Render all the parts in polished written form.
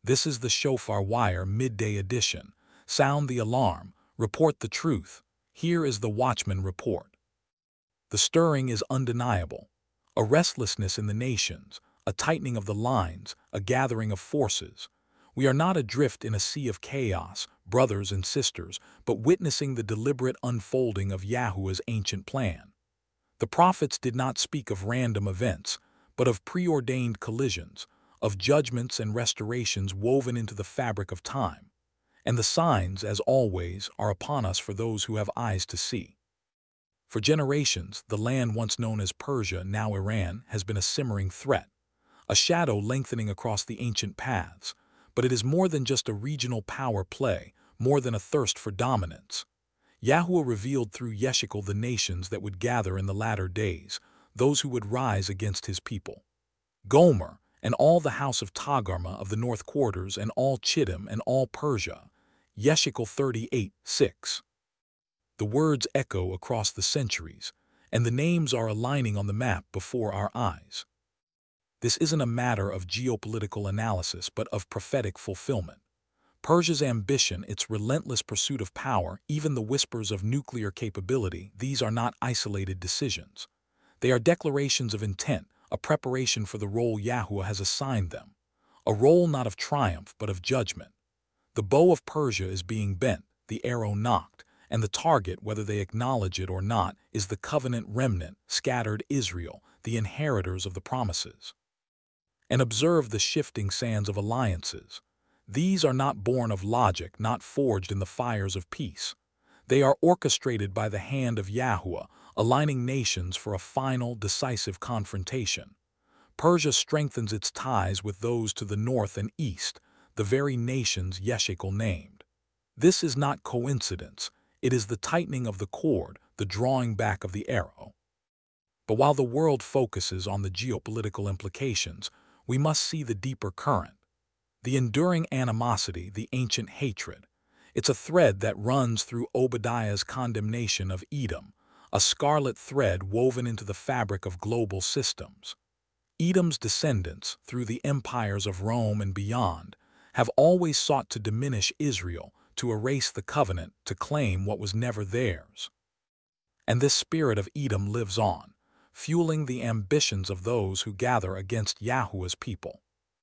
This is the Shofar Wire Midday Edition. Sound the alarm, report the truth. Here is the Watchman Report. The stirring is undeniable. A restlessness in the nations, a tightening of the lines, a gathering of forces. We are not adrift in a sea of chaos, brothers and sisters, but witnessing the deliberate unfolding of Yahuwah's ancient plan. The prophets did not speak of random events, but of preordained collisions, of judgments and restorations woven into the fabric of time. And the signs, as always, are upon us for those who have eyes to see. For generations, the land once known as Persia, now Iran, has been a simmering threat, a shadow lengthening across the ancient paths. But it is more than just a regional power play, more than a thirst for dominance. Yahuwah revealed through Yeshikel the nations that would gather in the latter days, those who would rise against his people. Gomer, and all the house of Tagarma of the north quarters, and all Chittim, and all Persia. Yeshikel 38:6. The words echo across the centuries, and the names are aligning on the map before our eyes. This isn't a matter of geopolitical analysis, but of prophetic fulfillment. Persia's ambition, its relentless pursuit of power, even the whispers of nuclear capability, these are not isolated decisions. They are declarations of intent, a preparation for the role Yahuwah has assigned them. A role not of triumph, but of judgment. The bow of Persia is being bent, the arrow knocked, and the target, whether they acknowledge it or not, is the covenant remnant, scattered Israel, the inheritors of the promises. And observe the shifting sands of alliances. These are not born of logic, not forged in the fires of peace. They are orchestrated by the hand of Yahuwah, aligning nations for a final, decisive confrontation. Persia strengthens its ties with those to the north and east, the very nations Yeshikel named. This is not coincidence. It is the tightening of the cord, the drawing back of the arrow. But while the world focuses on the geopolitical implications, we must see the deeper current. The enduring animosity, the ancient hatred. It's a thread that runs through Obadiah's condemnation of Edom, a scarlet thread woven into the fabric of global systems. Edom's descendants, through the empires of Rome and beyond, have always sought to diminish Israel, to erase the covenant, to claim what was never theirs. And this spirit of Edom lives on, fueling the ambitions of those who gather against Yahuwah's people.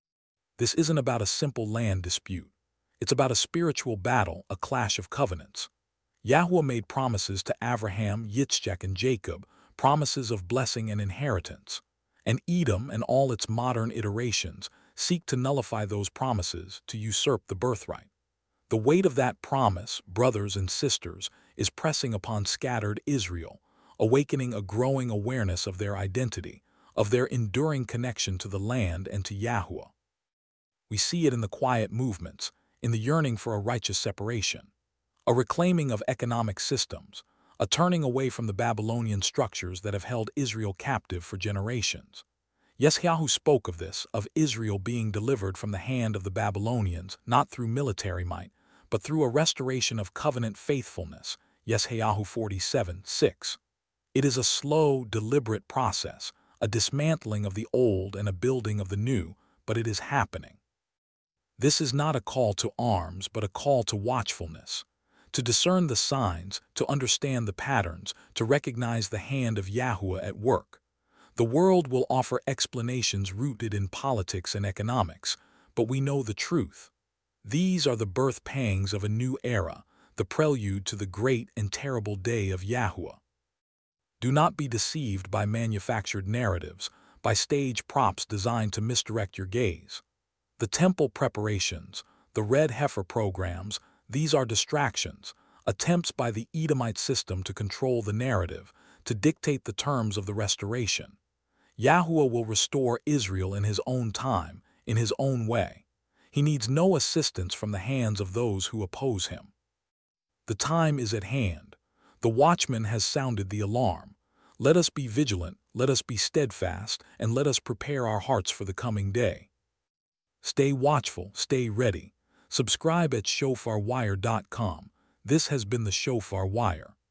This isn't about a simple land dispute. It's about a spiritual battle, a clash of covenants. Yahuwah made promises to Abraham, Yitzchak, and Jacob, promises of blessing and inheritance. And Edom and all its modern iterations seek to nullify those promises, to usurp the birthright. The weight of that promise, brothers and sisters, is pressing upon scattered Israel, awakening a growing awareness of their identity, of their enduring connection to the land and to Yahuwah. We see it in the quiet movements, in the yearning for a righteous separation, a reclaiming of economic systems, a turning away from the Babylonian structures that have held Israel captive for generations. Yeshayahu spoke of this, of Israel being delivered from the hand of the Babylonians, not through military might, but through a restoration of covenant faithfulness, Yeshayahu 47:6. It is a slow, deliberate process, a dismantling of the old and a building of the new, but it is happening. This is not a call to arms, but a call to watchfulness, to discern the signs, to understand the patterns, to recognize the hand of Yahuwah at work. The world will offer explanations rooted in politics and economics, but we know the truth. These are the birth pangs of a new era, the prelude to the great and terrible day of Yahuwah. Do not be deceived by manufactured narratives, by stage props designed to misdirect your gaze. The temple preparations, the red heifer programs, these are distractions, attempts by the Edomite system to control the narrative, to dictate the terms of the restoration. Yahuwah will restore Israel in his own time, in his own way. He needs no assistance from the hands of those who oppose him. The time is at hand. The watchman has sounded the alarm. Let us be vigilant, let us be steadfast, and let us prepare our hearts for the coming day. Stay watchful, stay ready. Subscribe at shofarwire.com. This has been the Shofar Wire.